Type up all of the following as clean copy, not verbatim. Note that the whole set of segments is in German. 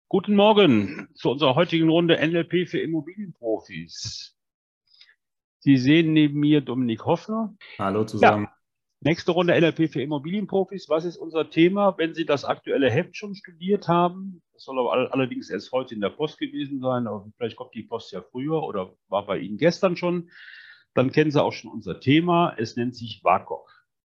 Guten Morgen zu unserer heutigen Runde NLP für Immobilienprofis. Sie sehen neben mir Dominik Hoffner. Hallo Ja, zusammen. nächste Runde NLP für Immobilienprofis. Was ist unser Thema, wenn Sie das aktuelle Heft schon studiert haben? Das soll aber allerdings erst heute in der Post gewesen sein, aber vielleicht kommt die Post ja früher oder war bei Ihnen gestern schon. Dann kennen Sie auch schon unser Thema. Es nennt sich WAKOK.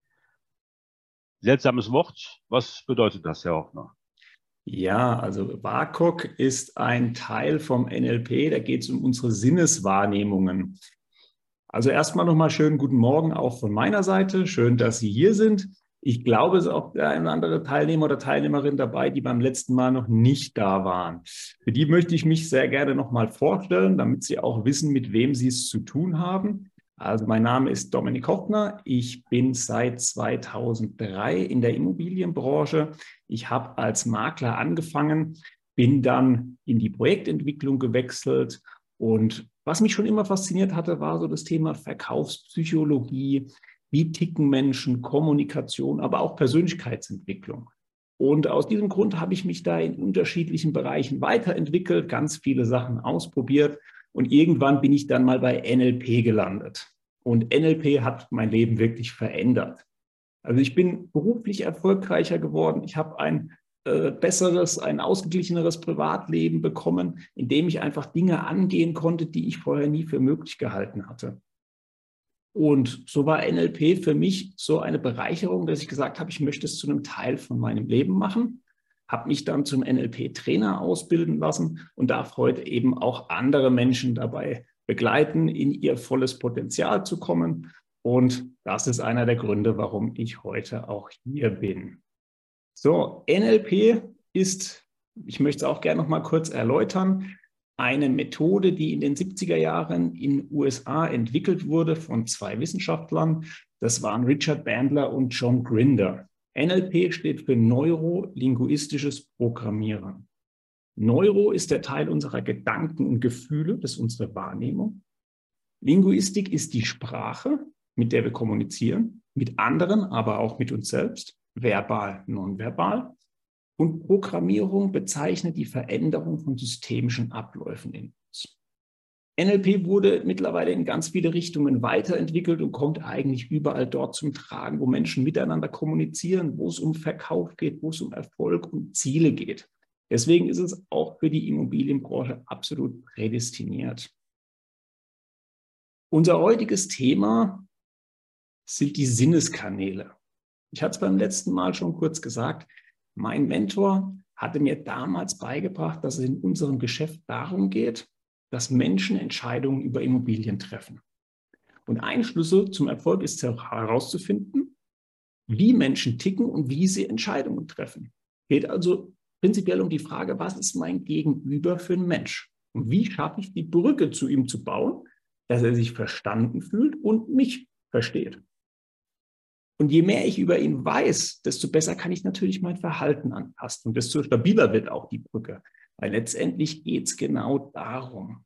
Seltsames Wort. Was bedeutet das, Herr Hoffner? Ja, also WAKOK ist ein Teil vom NLP, da geht es um unsere Sinneswahrnehmungen. Also erstmal nochmal schönen guten Morgen auch von meiner Seite. Schön, dass Sie hier sind. Ich glaube, es ist auch der eine oder andere Teilnehmer oder Teilnehmerin dabei, die beim letzten Mal noch nicht da waren. Für die möchte ich mich sehr gerne nochmal vorstellen, damit Sie auch wissen, mit wem Sie es zu tun haben. Also mein Name ist Dominik Hoffner. Ich bin seit 2003 in der Immobilienbranche. Ich habe als Makler angefangen, bin dann in die Projektentwicklung gewechselt und was mich schon immer fasziniert hatte, war so das Thema Verkaufspsychologie, wie ticken Menschen, Kommunikation, aber auch Persönlichkeitsentwicklung. Und aus diesem Grund habe ich mich da in unterschiedlichen Bereichen weiterentwickelt, ganz viele Sachen ausprobiert und irgendwann bin ich dann mal bei NLP gelandet. Und NLP hat mein Leben wirklich verändert. Also ich bin beruflich erfolgreicher geworden. Ich habe ein besseres, ein ausgeglicheneres Privatleben bekommen, in dem ich einfach Dinge angehen konnte, die ich vorher nie für möglich gehalten hatte. Und so war NLP für mich so eine Bereicherung, dass ich gesagt habe, ich möchte es zu einem Teil von meinem Leben machen, habe mich dann zum NLP-Trainer ausbilden lassen und darf heute eben auch andere Menschen dabei begleiten, in ihr volles Potenzial zu kommen. Und das ist einer der Gründe, warum ich heute auch hier bin. So, NLP ist, ich möchte es auch gerne noch mal kurz erläutern, eine Methode, die in den 70er Jahren in den USA entwickelt wurde von zwei Wissenschaftlern. Das waren Richard Bandler und John Grinder. NLP steht für neurolinguistisches Programmieren. Neuro ist der Teil unserer Gedanken und Gefühle, das ist unsere Wahrnehmung. Linguistik ist die Sprache, mit der wir kommunizieren, mit anderen, aber auch mit uns selbst, verbal, nonverbal. Und Programmierung bezeichnet die Veränderung von systemischen Abläufen in uns. NLP wurde mittlerweile in ganz viele Richtungen weiterentwickelt und kommt eigentlich überall dort zum Tragen, wo Menschen miteinander kommunizieren, wo es um Verkauf geht, wo es um Erfolg und Ziele geht. Deswegen ist es auch für die Immobilienbranche absolut prädestiniert. Unser heutiges Thema sind die Sinneskanäle. Ich hatte es beim letzten Mal schon kurz gesagt. Mein Mentor hatte mir damals beigebracht, dass es in unserem Geschäft darum geht, dass Menschen Entscheidungen über Immobilien treffen. Und ein Schlüssel zum Erfolg ist herauszufinden, wie Menschen ticken und wie sie Entscheidungen treffen. Es geht also prinzipiell um die Frage, was ist mein Gegenüber für ein Mensch? Und wie schaffe ich die Brücke zu ihm zu bauen, dass er sich verstanden fühlt und mich versteht? Und je mehr ich über ihn weiß, desto besser kann ich natürlich mein Verhalten anpassen und desto stabiler wird auch die Brücke. Weil letztendlich geht es genau darum.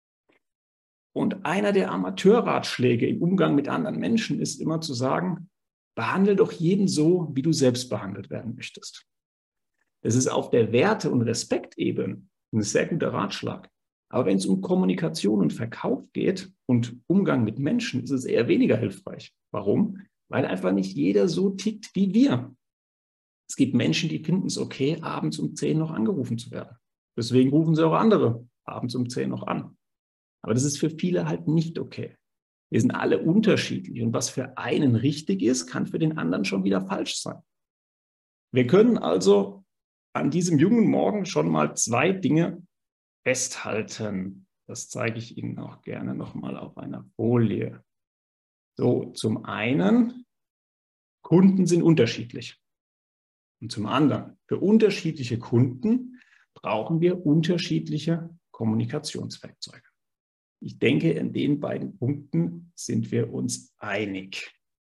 Und einer der Amateurratschläge im Umgang mit anderen Menschen ist immer zu sagen, behandle doch jeden so, wie du selbst behandelt werden möchtest. Das ist auf der Werte- und Respektebene ein sehr guter Ratschlag. Aber wenn es um Kommunikation und Verkauf geht und Umgang mit Menschen, ist es eher weniger hilfreich. Warum? Weil einfach nicht jeder so tickt wie wir. Es gibt Menschen, die finden es okay, abends um 10 noch angerufen zu werden. Deswegen rufen sie auch andere abends um 10 noch an. Aber das ist für viele halt nicht okay. Wir sind alle unterschiedlich und was für einen richtig ist, kann für den anderen schon wieder falsch sein. Wir können also an diesem jungen Morgen schon mal zwei Dinge festhalten. Das zeige ich Ihnen auch gerne nochmal auf einer Folie. So, zum einen, Kunden sind unterschiedlich. Und zum anderen, für unterschiedliche Kunden brauchen wir unterschiedliche Kommunikationswerkzeuge. Ich denke, in den beiden Punkten sind wir uns einig.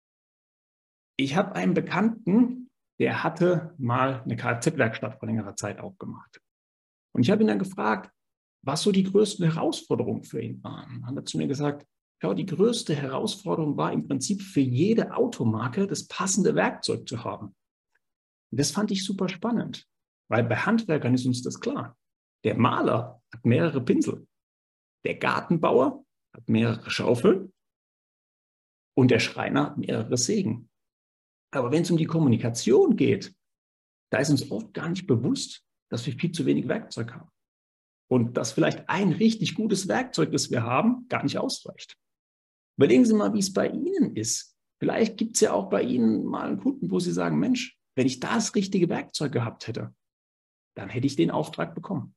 Ich habe einen Bekannten, der hatte mal eine Kfz-Werkstatt vor längerer Zeit aufgemacht. Und ich habe ihn dann gefragt, was so die größten Herausforderungen für ihn waren. Dann hat er zu mir gesagt, schau, die größte Herausforderung war im Prinzip für jede Automarke das passende Werkzeug zu haben. Und das fand ich super spannend, weil bei Handwerkern ist uns das klar. Der Maler hat mehrere Pinsel. Der Gartenbauer hat mehrere Schaufeln und der Schreiner hat mehrere Sägen. Aber wenn es um die Kommunikation geht, da ist uns oft gar nicht bewusst, dass wir viel zu wenig Werkzeug haben. Und dass vielleicht ein richtig gutes Werkzeug, das wir haben, gar nicht ausreicht. Überlegen Sie mal, wie es bei Ihnen ist. Vielleicht gibt es ja auch bei Ihnen mal einen Kunden, wo Sie sagen, Mensch, wenn ich das richtige Werkzeug gehabt hätte, dann hätte ich den Auftrag bekommen.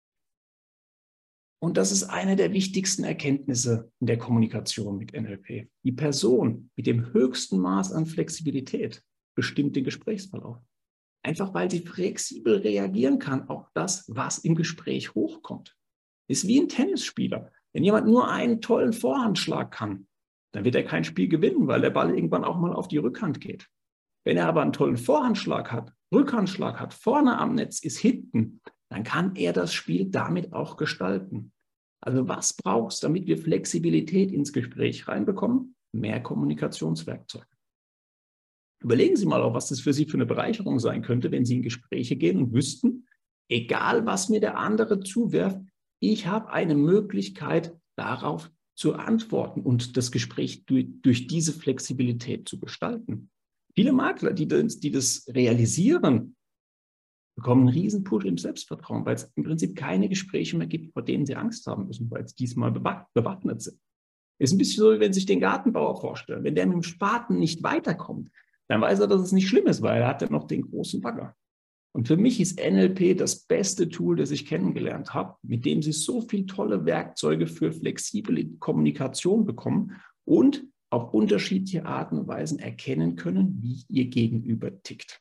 Und das ist eine der wichtigsten Erkenntnisse in der Kommunikation mit NLP. Die Person mit dem höchsten Maß an Flexibilität bestimmt den Gesprächsverlauf. Einfach weil sie flexibel reagieren kann auf das, was im Gespräch hochkommt. Ist wie ein Tennisspieler. Wenn jemand nur einen tollen Vorhandschlag kann, dann wird er kein Spiel gewinnen, weil der Ball irgendwann auch mal auf die Rückhand geht. Wenn er aber einen tollen Vorhandschlag hat, Rückhandschlag hat, vorne am Netz ist, hinten, dann kann er das Spiel damit auch gestalten. Also was braucht es, damit wir Flexibilität ins Gespräch reinbekommen? Mehr Kommunikationswerkzeuge. Überlegen Sie mal auch, was das für Sie für eine Bereicherung sein könnte, wenn Sie in Gespräche gehen und wüssten, egal was mir der andere zuwirft, ich habe eine Möglichkeit, darauf zu antworten und das Gespräch durch diese Flexibilität zu gestalten. Viele Makler, die das realisieren, bekommen einen riesen Push im Selbstvertrauen, weil es im Prinzip keine Gespräche mehr gibt, vor denen sie Angst haben müssen, weil es diesmal bewaffnet sind. Ist ein bisschen so, wie wenn Sie sich den Gartenbauer vorstellen. Wenn der mit dem Spaten nicht weiterkommt, dann weiß er, dass es nicht schlimm ist, weil er hat ja noch den großen Bagger. Und für mich ist NLP das beste Tool, das ich kennengelernt habe, mit dem Sie so viele tolle Werkzeuge für flexible Kommunikation bekommen und auf unterschiedliche Arten und Weisen erkennen können, wie Ihr Gegenüber tickt.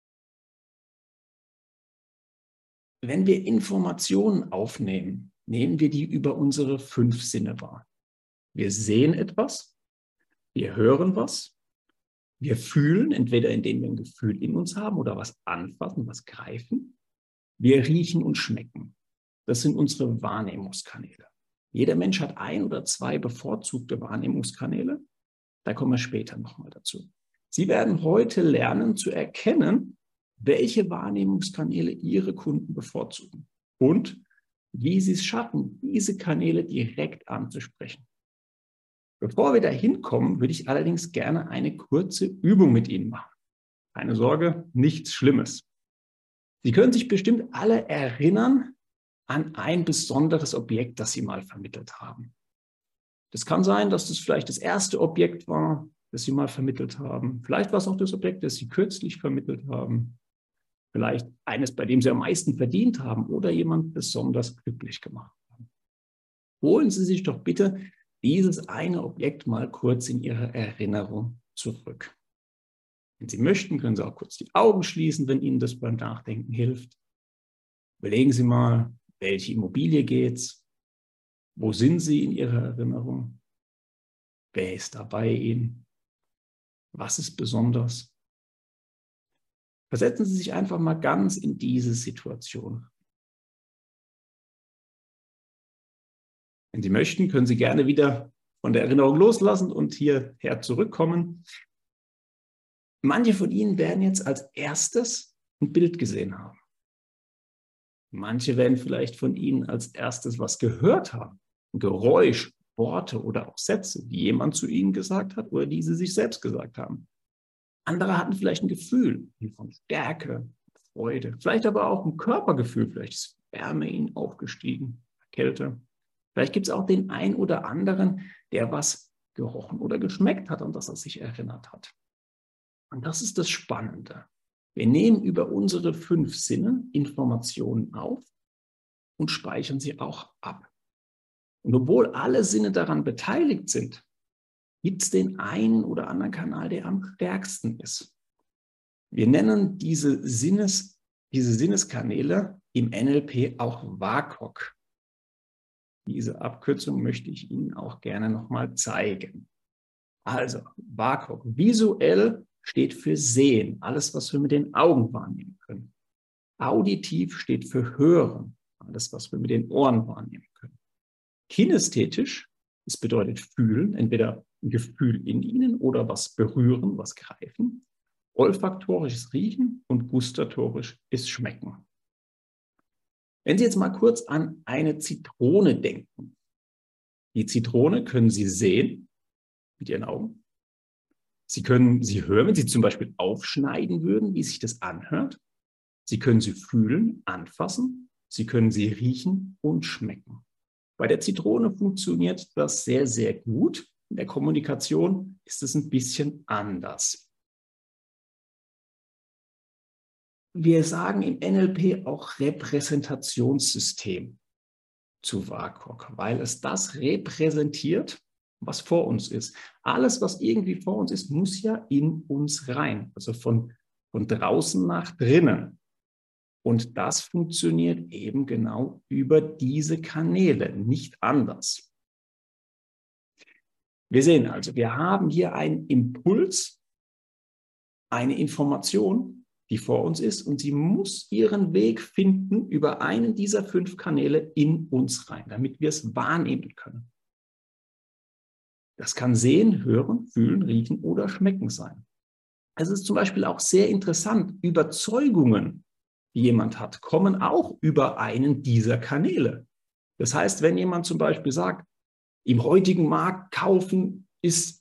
Wenn wir Informationen aufnehmen, nehmen wir die über unsere 5 Sinne wahr. Wir sehen etwas, wir hören was, wir fühlen, entweder indem wir ein Gefühl in uns haben oder was anfassen, was greifen. Wir riechen und schmecken. Das sind unsere Wahrnehmungskanäle. Jeder Mensch hat 1 oder 2 bevorzugte Wahrnehmungskanäle. Da kommen wir später nochmal dazu. Sie werden heute lernen zu erkennen, welche Wahrnehmungskanäle Ihre Kunden bevorzugen und wie Sie es schaffen, diese Kanäle direkt anzusprechen. Bevor wir da hinkommen, würde ich allerdings gerne eine kurze Übung mit Ihnen machen. Keine Sorge, nichts Schlimmes. Sie können sich bestimmt alle erinnern an ein besonderes Objekt, das Sie mal vermittelt haben. Das kann sein, dass das vielleicht das erste Objekt war, das Sie mal vermittelt haben. Vielleicht war es auch das Objekt, das Sie kürzlich vermittelt haben. Vielleicht eines, bei dem Sie am meisten verdient haben oder jemand besonders glücklich gemacht haben. Holen Sie sich doch bitte dieses eine Objekt mal kurz in Ihre Erinnerung zurück. Wenn Sie möchten, können Sie auch kurz die Augen schließen, wenn Ihnen das beim Nachdenken hilft. Überlegen Sie mal, welche Immobilie geht's? Wo sind Sie in Ihrer Erinnerung? Wer ist da bei Ihnen? Was ist besonders? Versetzen Sie sich einfach mal ganz in diese Situation. Wenn Sie möchten, können Sie gerne wieder von der Erinnerung loslassen und hierher zurückkommen. Manche von Ihnen werden jetzt als erstes ein Bild gesehen haben. Manche werden vielleicht von Ihnen als erstes was gehört haben. Ein Geräusch, Worte oder auch Sätze, die jemand zu Ihnen gesagt hat oder die Sie sich selbst gesagt haben. Andere hatten vielleicht ein Gefühl von Stärke, Freude, vielleicht aber auch ein Körpergefühl, vielleicht ist Wärme ihnen aufgestiegen, Kälte. Vielleicht gibt es auch den einen oder anderen, der was gerochen oder geschmeckt hat, an das er sich erinnert hat. Und das ist das Spannende. Wir nehmen über unsere 5 Sinne Informationen auf und speichern sie auch ab. Und obwohl alle Sinne daran beteiligt sind, gibt es den einen oder anderen Kanal, der am stärksten ist. Wir nennen diese Sinneskanäle im NLP auch WAKOK. Diese Abkürzung möchte ich Ihnen auch gerne nochmal zeigen. Also WAKOK, visuell steht für Sehen, alles, was wir mit den Augen wahrnehmen können. Auditiv steht für Hören, alles, was wir mit den Ohren wahrnehmen können. Kinästhetisch, das bedeutet fühlen, entweder ein Gefühl in Ihnen oder was berühren, was greifen. Olfaktorisch ist Riechen und gustatorisch ist Schmecken. Wenn Sie jetzt mal kurz an eine Zitrone denken. Die Zitrone können Sie sehen mit Ihren Augen. Sie können sie hören, wenn Sie zum Beispiel aufschneiden würden, wie sich das anhört. Sie können sie fühlen, anfassen. Sie können sie riechen und schmecken. Bei der Zitrone funktioniert das sehr, sehr gut. In der Kommunikation ist es ein bisschen anders. Wir sagen im NLP auch Repräsentationssystem zu WAKOK, weil es das repräsentiert, was vor uns ist. Alles, was irgendwie vor uns ist, muss ja in uns rein, also von draußen nach drinnen. Und das funktioniert eben genau über diese Kanäle, nicht anders. Wir sehen also, wir haben hier einen Impuls, eine Information, die vor uns ist, und sie muss ihren Weg finden über einen dieser 5 Kanäle in uns rein, damit wir es wahrnehmen können. Das kann sehen, hören, fühlen, riechen oder schmecken sein. Es ist zum Beispiel auch sehr interessant, Überzeugungen, die jemand hat, kommen auch über einen dieser Kanäle. Das heißt, wenn jemand zum Beispiel sagt, im heutigen Markt kaufen ist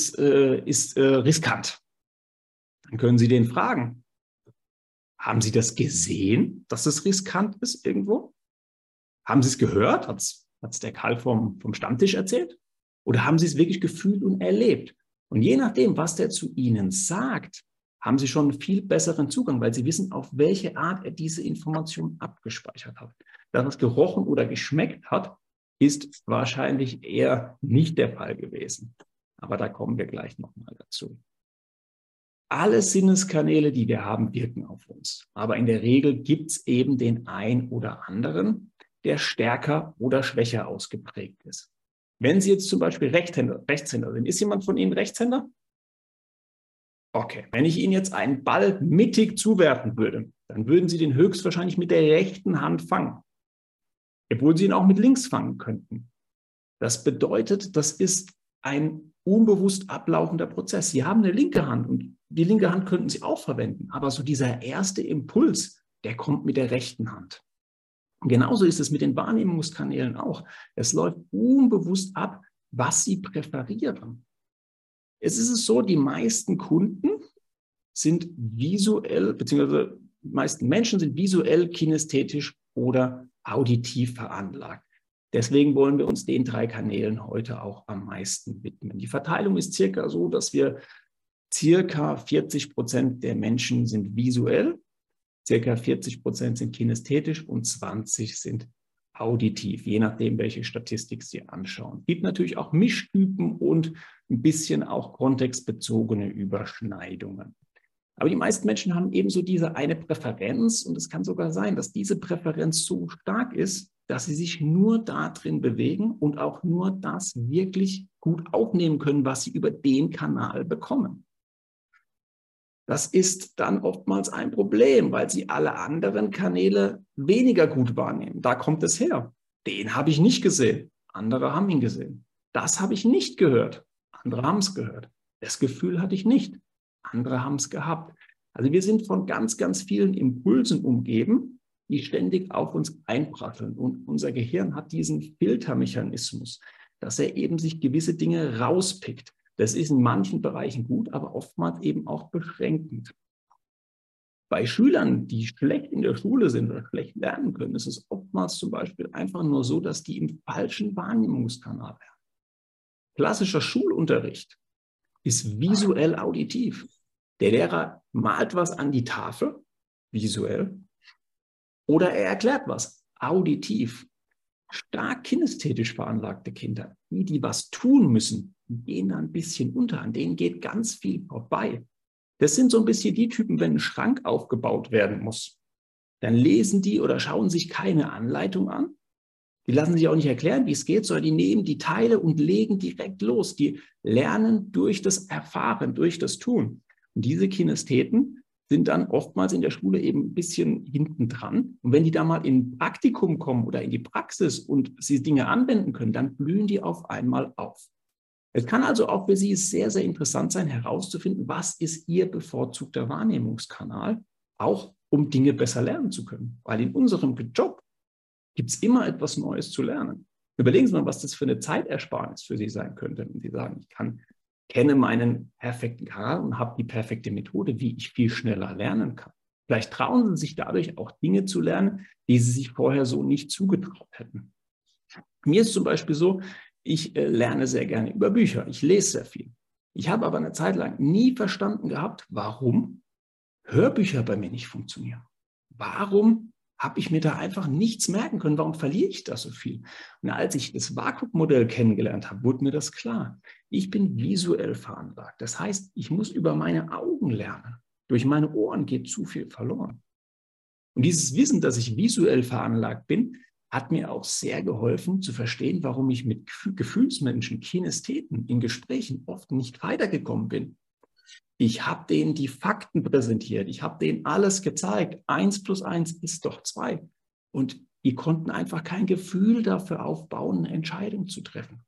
riskant, dann können Sie den fragen, haben Sie das gesehen, dass es riskant ist irgendwo? Haben Sie es gehört? Hat es der Karl vom Stammtisch erzählt? Oder haben Sie es wirklich gefühlt und erlebt? Und je nachdem, was der zu Ihnen sagt, haben Sie schon einen viel besseren Zugang, weil Sie wissen, auf welche Art er diese Information abgespeichert hat. Dass es gerochen oder geschmeckt hat, ist wahrscheinlich eher nicht der Fall gewesen. Aber da kommen wir gleich nochmal dazu. Alle Sinneskanäle, die wir haben, wirken auf uns. Aber in der Regel gibt es eben den einen oder anderen, der stärker oder schwächer ausgeprägt ist. Wenn Sie jetzt zum Beispiel Rechtshänder sind, ist jemand von Ihnen Rechtshänder? Okay, wenn ich Ihnen jetzt einen Ball mittig zuwerfen würde, dann würden Sie den höchstwahrscheinlich mit der rechten Hand fangen, obwohl Sie ihn auch mit links fangen könnten. Das bedeutet, das ist ein unbewusst ablaufender Prozess. Sie haben eine linke Hand und die linke Hand könnten Sie auch verwenden, aber so dieser erste Impuls, der kommt mit der rechten Hand. Und genauso ist es mit den Wahrnehmungskanälen auch. Es läuft unbewusst ab, was Sie präferieren. Es ist so, die meisten Kunden sind visuell, beziehungsweise die meisten Menschen sind visuell, kinästhetisch oder auditiv veranlagt. Deswegen wollen wir uns den 3 Kanälen heute auch am meisten widmen. Die Verteilung ist circa so, dass wir circa 40% der Menschen sind visuell, circa 40% sind kinästhetisch und 20% sind auditiv, je nachdem, welche Statistik Sie anschauen. Es gibt natürlich auch Mischtypen und ein bisschen auch kontextbezogene Überschneidungen. Aber die meisten Menschen haben ebenso diese eine Präferenz, und es kann sogar sein, dass diese Präferenz so stark ist, dass sie sich nur da drin bewegen und auch nur das wirklich gut aufnehmen können, was sie über den Kanal bekommen. Das ist dann oftmals ein Problem, weil sie alle anderen Kanäle weniger gut wahrnehmen. Da kommt es her. Den habe ich nicht gesehen. Andere haben ihn gesehen. Das habe ich nicht gehört. Andere haben es gehört. Das Gefühl hatte ich nicht. Andere haben es gehabt. Also wir sind von ganz, ganz vielen Impulsen umgeben, die ständig auf uns einprasseln. Und unser Gehirn hat diesen Filtermechanismus, dass er eben sich gewisse Dinge rauspickt. Das ist in manchen Bereichen gut, aber oftmals eben auch beschränkend. Bei Schülern, die schlecht in der Schule sind oder schlecht lernen können, ist es oftmals zum Beispiel einfach nur so, dass die im falschen Wahrnehmungskanal lernen. Klassischer Schulunterricht ist visuell auditiv. Der Lehrer malt was an die Tafel, visuell, oder er erklärt was, auditiv. Stark kinästhetisch veranlagte Kinder, die was tun müssen, gehen da ein bisschen unter, an denen geht ganz viel vorbei. Das sind so ein bisschen die Typen, wenn ein Schrank aufgebaut werden muss, dann lesen die oder schauen sich keine Anleitung an. Die lassen sich auch nicht erklären, wie es geht, sondern die nehmen die Teile und legen direkt los. Die lernen durch das Erfahren, durch das Tun. Und diese Kinästheten sind dann oftmals in der Schule eben ein bisschen hinten dran. Und wenn die da mal in ein Praktikum kommen oder in die Praxis und sie Dinge anwenden können, dann blühen die auf einmal auf. Es kann also auch für Sie sehr, sehr interessant sein, herauszufinden, was ist Ihr bevorzugter Wahrnehmungskanal, auch um Dinge besser lernen zu können. Weil in unserem Job gibt es immer etwas Neues zu lernen. Überlegen Sie mal, was das für eine Zeitersparnis für Sie sein könnte, wenn Sie sagen, kenne meinen perfekten Charakter und habe die perfekte Methode, wie ich viel schneller lernen kann. Vielleicht trauen Sie sich dadurch auch Dinge zu lernen, die Sie sich vorher so nicht zugetraut hätten. Mir ist zum Beispiel so, ich lerne sehr gerne über Bücher. Ich lese sehr viel. Ich habe aber eine Zeit lang nie verstanden gehabt, warum Hörbücher bei mir nicht funktionieren. Warum habe ich mir da einfach nichts merken können? Warum verliere ich da so viel? Und als ich das WAKOK-Modell kennengelernt habe, wurde mir das klar. Ich bin visuell veranlagt. Das heißt, ich muss über meine Augen lernen. Durch meine Ohren geht zu viel verloren. Und dieses Wissen, dass ich visuell veranlagt bin, hat mir auch sehr geholfen zu verstehen, warum ich mit Gefühlsmenschen, Kinestheten in Gesprächen oft nicht weitergekommen bin. Ich habe denen die Fakten präsentiert, ich habe denen alles gezeigt. 1 + 1 ist doch 2. Und die konnten einfach kein Gefühl dafür aufbauen, eine Entscheidung zu treffen.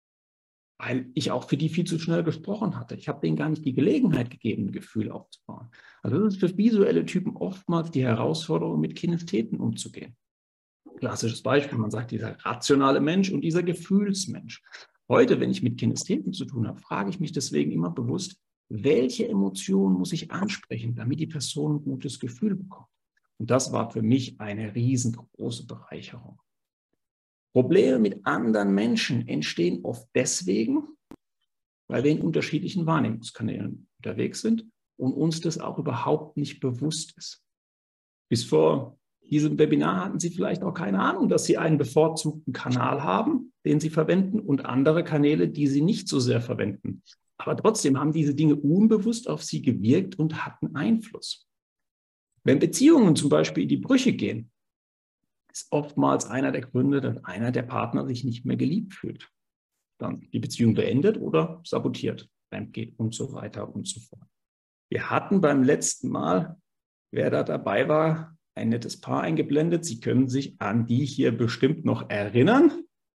Weil ich auch für die viel zu schnell gesprochen hatte. Ich habe denen gar nicht die Gelegenheit gegeben, ein Gefühl aufzubauen. Also das ist für visuelle Typen oftmals die Herausforderung, mit Kinestheten umzugehen. Klassisches Beispiel, man sagt, dieser rationale Mensch und dieser Gefühlsmensch. Heute, wenn ich mit Kinestheten zu tun habe, frage ich mich deswegen immer bewusst, welche Emotionen muss ich ansprechen, damit die Person ein gutes Gefühl bekommt. Und das war für mich eine riesengroße Bereicherung. Probleme mit anderen Menschen entstehen oft deswegen, weil wir in unterschiedlichen Wahrnehmungskanälen unterwegs sind und uns das auch überhaupt nicht bewusst ist. Bis vor diesem Webinar hatten Sie vielleicht auch keine Ahnung, dass Sie einen bevorzugten Kanal haben, den Sie verwenden und andere Kanäle, die Sie nicht so sehr verwenden. Aber trotzdem haben diese Dinge unbewusst auf Sie gewirkt und hatten Einfluss. Wenn Beziehungen zum Beispiel in die Brüche gehen, ist oftmals einer der Gründe, dass einer der Partner sich nicht mehr geliebt fühlt. Dann die Beziehung beendet oder sabotiert, geht und so weiter und so fort. Wir hatten beim letzten Mal, wer da dabei war, ein nettes Paar eingeblendet. Sie können sich an die hier bestimmt noch erinnern.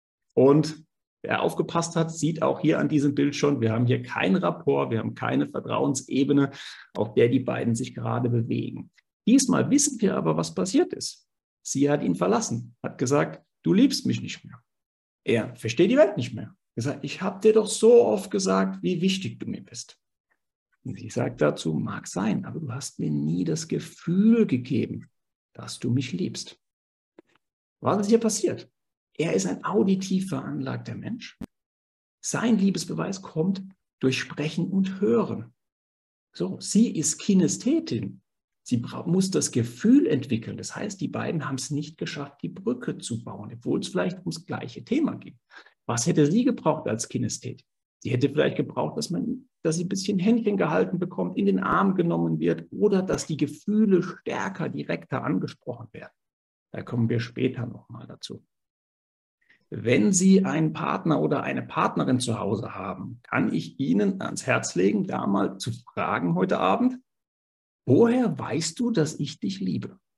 Und wer aufgepasst hat, sieht auch hier an diesem Bild schon, wir haben hier kein Rapport, wir haben keine Vertrauensebene, auf der die beiden sich gerade bewegen. Diesmal wissen wir aber, was passiert ist. Sie hat ihn verlassen, hat gesagt, du liebst mich nicht mehr. Er versteht die Welt nicht mehr. Er sagt, ich habe dir doch so oft gesagt, wie wichtig du mir bist. Und sie sagt dazu, mag sein, aber du hast mir nie das Gefühl gegeben, dass du mich liebst. Was ist hier passiert? Er ist ein auditiv veranlagter Mensch. Sein Liebesbeweis kommt durch Sprechen und Hören. So, sie ist Kinesthetin. Sie muss das Gefühl entwickeln. Das heißt, die beiden haben es nicht geschafft, die Brücke zu bauen, obwohl es vielleicht ums gleiche Thema geht. Was hätte sie gebraucht als Kinesthetin? Sie hätte vielleicht gebraucht, dass sie ein bisschen Händchen gehalten bekommt, in den Arm genommen wird oder dass die Gefühle stärker, direkter angesprochen werden. Da kommen wir später nochmal dazu. Wenn Sie einen Partner oder eine Partnerin zu Hause haben, kann ich Ihnen ans Herz legen, da mal zu fragen heute Abend, woher weißt du, dass ich dich liebe?